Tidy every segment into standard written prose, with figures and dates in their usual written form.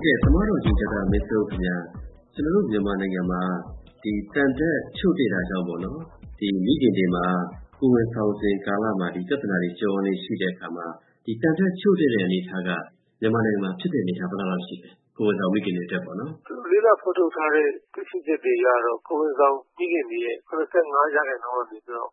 ကဲ့သမားတော်ကြီးတမစ်ဆိုခင်ဗျာကျွန်တော်တို့မြန်မာနိုင်ငံမှာဒီတန်တက်ချုပ်တည်တာကြောင့်ပေါ့နော်ဒီမိခင်တွေမှာကိုယ်ဝန်ဆောင်စဉ်ကာလမှာဒီပြဿနာတွေကြောနေရှိတဲ့အခါမှာဒီတန်တက်ချုပ်တည်တဲ့အနေအထားကမြန်မာနိုင်ငံမှာဖြစ်တဲ့အနေအထားဘယ်လောက်ရှိလဲကိုယ်ဝန်ဆောင်မိခင်တွေတက်ပေါ့နော်လေးလာဖော်ထုတ်ထားတဲ့သိရှိချက်တွေရတော့ကိုယ်ဝန်ဆောင်မိခင်တွေရဲ့85%ကနေပြီးတော့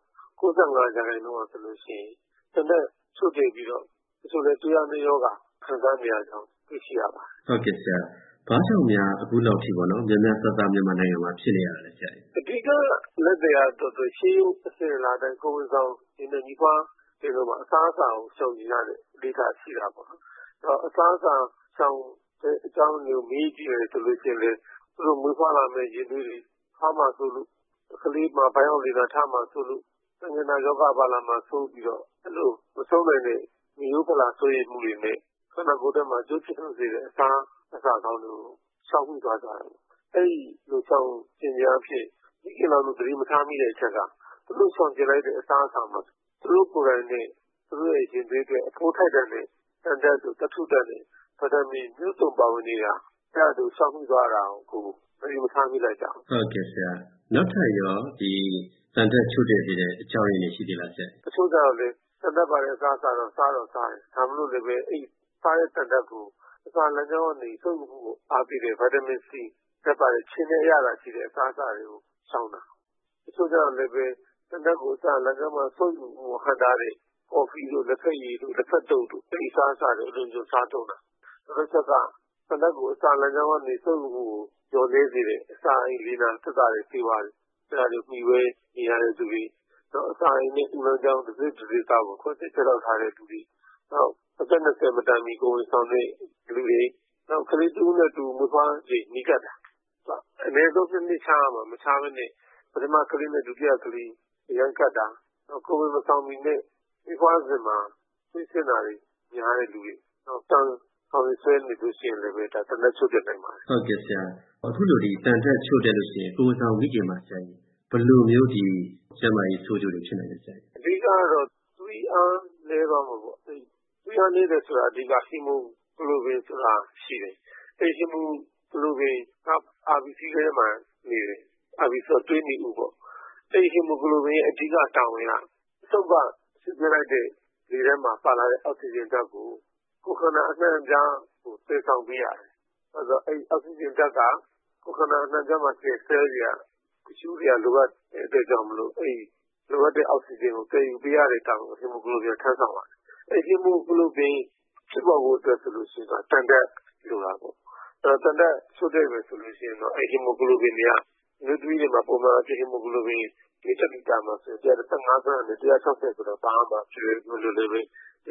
95%ဆိုလို့ရှိရင်တန်တက်ချုပ်တည်ပြီးတော့ဆိုလည်းတရားမရောဂါခံစားနေရကြောင်းသိရှိရပါတယ်ဟုတ်ကဲ့ဆရာဘာကြောင့်များအခုလောက်ထိပေါ့နော်မြန်မာစသမြန်မာနိုင်ငံမှာဖြစ်နေရတာလဲဆရာအဓိကလက်တရားတော့ရှေးအစဉ်လာတဲ့ကိုယ်ဝန်ဆောင်ဒီနေ့ဒီပါဒီလိုမှာအစားအစာကိုရှောင်ကြရတဲ့ဒေတာရှိတာပေါ့နော်အစားအစာရှောင်တဲ့အကြောင်းမျိုးမေးကြည့်ရဆိုလို့ရှိရင်လေသူတို့မွေးဖွားလာမယ့်ရင်သွေးတွေထားမှဆိုလို့ကလေးမှာဘိုင်းအောင်လေးတာထားမှဆိုလို့ငင်နာယောဂပါလာမှဆိုပြီးတော့အဲ့လိုမဆုံးနိုင်တဲ့မျိုးပလာဆိုရမှုတွေနဲ့ခန္ဓာကိုယ်ထဲမှာကျိုးဖြစ်စေတဲ့အစာကောင်းတွေကိုရှောင်ပြီးသွားကြတယ်အဲ့ဒီလိုရှောင်ကျင်ရဖြစ်ဒီကလောင်တို့သတိမထားမိတဲ့အချက်ကသူတို့ရှောင်ကျင်လိုက်တဲ့အစာမှာသူတို့ကိုယ်တိုင်နဲ့သူတို့ရဲ့ရင်သွေးတွေအဖိုးထိုက်တဲ့နဲ့တန်တဲ့ဆိုတထုတဲ့နဲ့ဗဒမင်မြို့စုံပါဝင်နေတာအဲ့ဒါတို့ရှောင်ပြီးသွားတာကိုသတိမထားမိလိုက်ကြအောင်ဟုတ်ကဲ့ဆရာနောက်ထပ်ရောဒီတန်တဲ့ချုပ်တဲ့အကြောင်းရင်းတွေရှိသေးလားဆရာအချို့ကြတော့လေတန်တဲ့ပါတဲ့အစားစားတော့စားတယ်ဒါမလို့လည်းပဲအဲ့စားတဲ့တန်တဲ့ကိုအစာလမ်းကြောင်းကနေစုပ်မှုကိုအားပေးတဲ့ဗီတာမင်စီတက်ပါတဲ့ချင်းနဲ့ရတာရှိတဲ့အစားအစာတွေကိုရှောင်တာအချို့ကြတော့လည်းပဲတန်တဲ့ကိုအစာလမ်းကြောင်းမှာစုပ်မှုကိုဟန်တာတဲ့ကော်ဖီတို့လက်ဖက်ရည်တို့လက်ဖက်တုပ်တို့အဲ့ဒီစားအစာတွေအလုံးစုံစားတော့တာတစ်ချက်ကတန်တဲ့ကိုအစာလမ်းကြောင်းကနေစုပ်မှုကိုကျော်နေစေတဲ့အစာအိမ်လေးနာသက်သာတဲ့သေးပါတယ်အဲ့ဒါတွေပြီးဝဲနေရတဲ့သူတွေတော့အစာအိမ်နဲ့ဥလမ်းကြောင်းတစ်စိတ်ကောကိုခွင့်ပြုချက်တော့ထားတဲ့သူတွေတော့အသက်20မတန်မီကိုဝင်ဆောင်တဲ့လူတွေနောက်ကလေးတူနဲ့တူမဖွားကြည့်မိကြတာအနည်းဆုံးနှစ်ချာမှာမချားမနဲ့ပထမကလေးနဲ့ဒုတိယကလေးရန်ကတ်တာတော့ကိုဝင်မဆောင်မီနဲ့ဒီဖွားစဉ်မှာသိစင်တာတွေများတဲ့လူတွေတော့တန်ဆောင်ဆွဲနေလို့ရှိရင်လည်းဒါတလက်ချုပ်တဲ့နိုင်ပါတယ်ဟုတ်ကဲ့ဆရာအခုလိုဒီတန်တက်ချုပ်တဲ့လို့ရှိရင်ကိုယ်ဆောင်မိခင်မှာဆရာကြီးဘယ်လိုမျိုးဒီကျမကြီးဆိုးကျိုးတွေဖြစ်နိုင်လဲဆရာအဓိကတော့သွေးအားလဲတော့မှာပေါ့သွေးအားနေတဲ့ဆိုတာအဓိကဟီမိုဂလိုဘင်ဆိုတာရှိတယ်အဲ့ဟီမိုဂလိုဘင်က RBC ထဲမှာနေတယ် RBC ဆိုတွေးနေဦးပေါ့အဲ့ဟီမိုဂလိုဘင်ရဲ့အဓိကတာဝန်ကအဆုတ်ကစစ်ပြလိုက်တဲ့ဒီထဲမှာပါလာတဲ့အောက်ဆီဂျင်ဓာတ်ကိုကိုယ်ခန္ဓာအနှံ့အပြားကိုသယ်ဆောင်ပေးရတယ်အဲ့တော့အဲ့အောက်ဆီဂျင်ဓာတ်ကကိုယ်ခန္ဓာအနှံ့အပြားမှာကျဲဆဲရကျူးရလိုအပ်တဲ့အတွက်ကြောင့်မလို့အဲ့လိုအပ်တဲ့အောက်ဆီဂျင်ကိုတည်ယူပေးရတဲ့တာကိုဟီမိုဂလိုဘင်ထမ်းဆောင်ပါတယ်အဲ့ဟီမိုဂလိုဘင်ဖြစ်ပေါ်ဖို့အတွက်ဆိုလို့ရှိရင်တန်တက်လိုတာပေါ့အဲ့တန်တက်ဆိုတဲ့ပဲဆိုလို့ရှိရင်တော့အဲ့ဟီမိုဂလိုဘင်တွေကလူတွေတွေမှာပုံမှန်ဟီမိုဂလိုဘင်ဒီတက်ပြီးတာမှာဆို135 gram နဲ့160ဆိုတော့ဘာမှဖြစ်လို့လည်းပဲ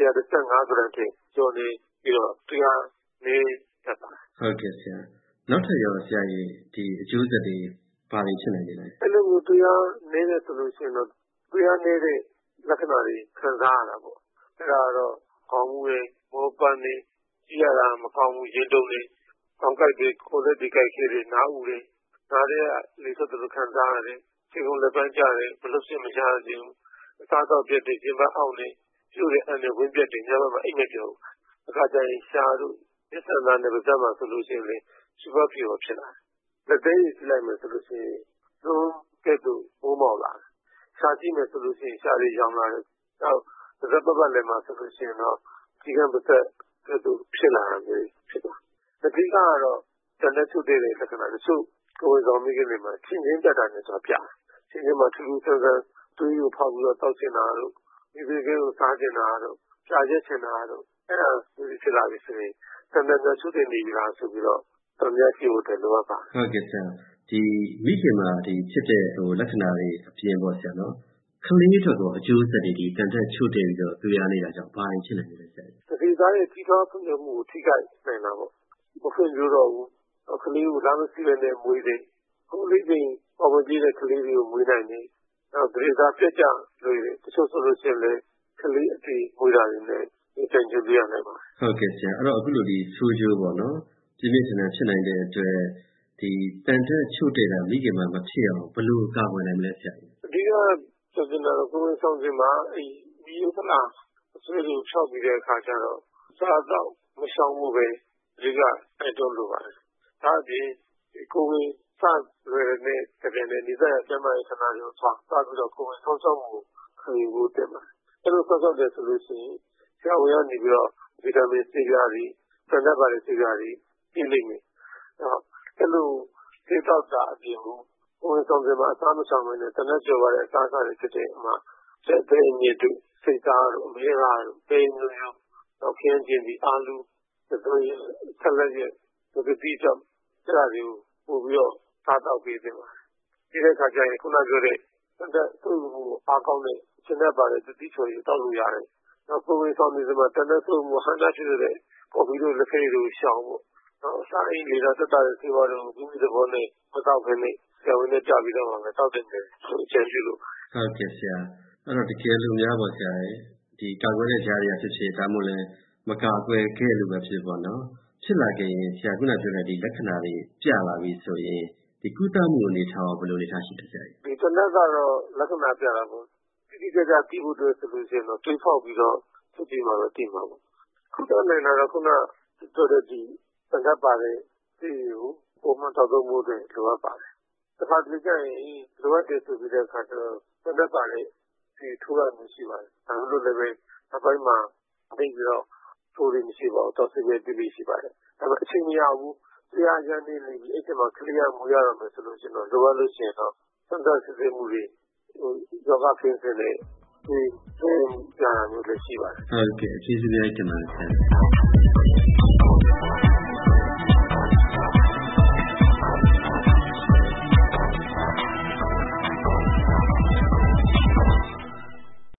135 gram ထိကျော်နေပြီးတော့တရားနေတတ်ပါဟုတ်ကဲ့ဆရာနောက်ထပ်ရောဆရာကြီးဒီအကျိုးဆက်တွေဘာတွေဖြစ်နိုင်လဲအဲ့လိုမျိုးတရားနေတဲ့ဆိုလို့ရှိရင်တော့တရားနေတဲ့လက္ခဏာတွေခံစားရတာပေါ့အဲ့ဒါတော့ကောင်းမှုတွေမောပန်းနေကြည့်ရတာမကောင်းဘူးရင်တုံနေကောင်းကြိုက်တွေကိုယ်လက်ဒီကြိုက်ခဲတွေနားဦးတွေဒါတွေကလေသက်သက်ခံစားရတယ်ခြေကုပ်လက်ပန်းကြတယ်ဘလို့ရှင်းမရှားခြင်းအစားတော့ပြည့်တဲ့ပြင်ပအောင်နေပြုတ်တဲ့အန်နဲ့ဝင်းပြတ်တွေညဘက်မှာအိတ်မပြောဘူးအခါကျရင်ရှားတို့မျက်စံသားနဲ့ပါးစပ်မှာဆိုလို့ရှိရင်လေစူပါဖီရောဖြစ်လာတယ်လက်သေးကြည့်လိုက်မယ်ဆိုလို့ရှိရင်လုံးကဲ့သို့မိုးမောက်လာရှားကြည့်မယ်ဆိုလို့ရှိရင်ရှားတွေရောင်လာတယ်နောက်ပါးစပ်ပတ်လည်းမှာဆိုလို့ရှိရင်တော့ဒီကံပါးစပ်ကဲ့သို့ဖြစ်လာတယ်ဖြစ်သွားအဓိကကတော့တန်တဲ့ချုပ်တဲ့လက္ခဏာတချို့ကိုယ်ဆောင်မိခင်တွေမှာချင်းချင်းတက်တာနဲ့ဆိုပြချင်းချင်းမှာထူးထူးဆန်းဆန်းတွေးရဖောက်ပြီးတော့တောက်ချင်တာတို့ဒီဒီကဲကိုစားချင်တာတို့ပြာချက်ချင်တာတို့အဲ့ဒါဖြစ်လာပြီဆိုရင်တန်တဲ့ချုပ်တဲ့နေပြီလားဆိုပြီးတော့တော်များရှိဖို့တလိုအပ်ပါဟုတ်ကဲ့ဆရာဒီမိခင်မှာဒီဖြစ်တဲ့လက္ခဏာတွေအပြင်ပေါ့ဆရာနော်ကလေးတို့ကအကျိုးဆက်တွေဒီတန်တက်ချုပ်တဲ့ပြီးတော့တွေ့ရနေတာကြောင့်ဘာရင်ဖြစ်နိုင်လဲဆရာဒီသားရဲ့ထိထားဖွံ့ဖြိုးမှုကိုထိခိုက်နိုင်တာပေါ့မဖွံ့ဖြိုးတော့ဘူးကလေးကိုလာမစီပဲနဲ့မွေးတယ်ခုလေးချင်းပေါ်မပြေးတဲ့ကလေးတွေကိုမွေးနိုင်တယ်နောက်ဒီသားပြက်ကြလို့တချို့ဆိုလို့ရှိရင်လေကလေးအတီမွေးတာတွေနဲ့ဒီတန်ကျပြရနိုင်ပါဟုတ်ကဲ့ဆရာအဲ့တော့အခုလိုဒီဆိုးကျိုးပေါ့နော်ပြင်းပြင်းထန်ထန်ဖြစ်နိုင်တဲ့အတွက်ဒီတန်တက်ချုပ်တဲ့တာမိခင်မှာမဖြစ်အောင်ဘယ်လိုကာကွယ်နိုင်မလဲဆရာအဓိကဆိုတဲ့တော့ကိုယ်ဆောင်စဉ်မှာဒီဥပလာအဆွေးကိုဖြောက်ပြီးတဲ့အခါကျတော့စားတော့မရှောင်ဘူးပဲကတိုက်တွန်းလိုပါတယ်။ဒါအပြင်ကိုဝင်စလွယ်တဲ့တကယ်နဲ့ဒီသက်ကျန်းမာရေးဌာနတွေကိုသွားပြီးတော့ကိုဝင်ဆောက်ရှောက်မှုခံယူဖို့တင်ပါတယ်။အဲ့လိုဆောက်ရှောက်တယ်ဆိုလို့ရှိရင်ဆရာဝန်ကနေပြီးတော့ဗီတာမင်ဆေးပြားတွေတန်တပါတဲ့ဆေးပြားတွေပြင်လိမ့်မယ်။အဲ့လိုဆေးတော့တာအပြင်ကိုဝင်ဆောင်စဉ်မှာအစားမဆောင်နိုင်တဲ့တနက်ကျော်ပါတဲ့အစားအစာတွေဖြစ်တဲ့အမှာတဲ့ဘဲညစ်တို့စိတ်သားတို့အမေရာတို့ဘဲမျိုးမျိုးတော့ခင်းကျင်ဒီအာလူတို့ဆက်လက်ရဲ့ဒီတိကျအဲ့ဒါတွေကိုပို့ပြီးတော့စားတော့ပေးတယ်ပါဒီတဲ့ခါကျရင်ခုနပြောတဲ့သူ့ကိုအားကောင်းတဲ့ရှင်းတတ်ပါတယ်တိချော်ရတောက်လို့ရတယ်နောက်ကိုဝင်ဆောင်နေစမှာတနက်ဆုံးဟန်တာဖြစ်တဲ့ကော်ဖီတို့လက်ဖက်တို့ရှောင်းဖို့နောက်စားအိမ်လေးတော့တက်တာတဲ့ဆေးဝါးတို့ဒီလိုသဘောနဲ့မတော့ခင်းနေဆရာဝန်နဲ့ကြပြီးတော့မှတောက်တယ်ဆိုအကျဉ်းပြုလို့ဟုတ်ကဲ့ဆရာအဲ့တော့တကယ်လို့များပါဆရာဒီကာကွယ်တဲ့ကြားရဖြစ်ဖြစ်ဒါမှမဟုတ်လည်းမကာကွယ်ခဲ့လို့ပဲဖြစ်ပေါ့နော်ဖြစ်လာခဲ့ရင်ဆရာခုနပြောတဲ့ဒီလက္ခဏာတွေပြလာပြီဆိုရင်ဒီကုသမှုအနေထားဘယ်လိုအနေထားရှိလဲဆရာဒီတနက်ကတော့လက္ခဏာပြတာပေါ့တိကျကျသိဖို့အတွက်ဆိုလို့ရှိရင်တော့တွေးဖောက်ပြီးတော့ဖြစ်ပြီးမှတော့သိမှာပေါ့ခုတော့လည်းတော့ခုနပြောတဲ့ဒီတနက်ပါတဲ့ဒီကိုပုံမှန်တောက်သုံးဖို့အတွက်လိုအပ်ပါတယ်တစ်ခါတလေကျရင်လိုအပ်တယ်ဆိုပြီးတဲ့အခါကျတော့တနက်ပါတဲ့ဒီထိုးရမှုရှိပါတယ်ဒါလို့လည်းပဲအပိုင်းမှာသိပြီးတော့ထိုးရမရှိပါဘူးတော့စိတ်ပဲပြည့်ရှိပါတယ်ဒါပေမဲ့အချိန်မရဘူးတရားရန်နေနေပြီးအဲ့ဒီမှာကလျာမှုရတော့မယ်ဆိုလို့ရှိရင်တော့လိုအပ်လို့ရှိရင်တော့စံတစစ်စစ်မှုတွေယောဂခင်းစတဲ့ဒီပြန်ရမျိုးလည်းရှိပါတယ်ဟုတ်ကဲ့အကျေးဇူးများတင်ပါတယ်ဆရာ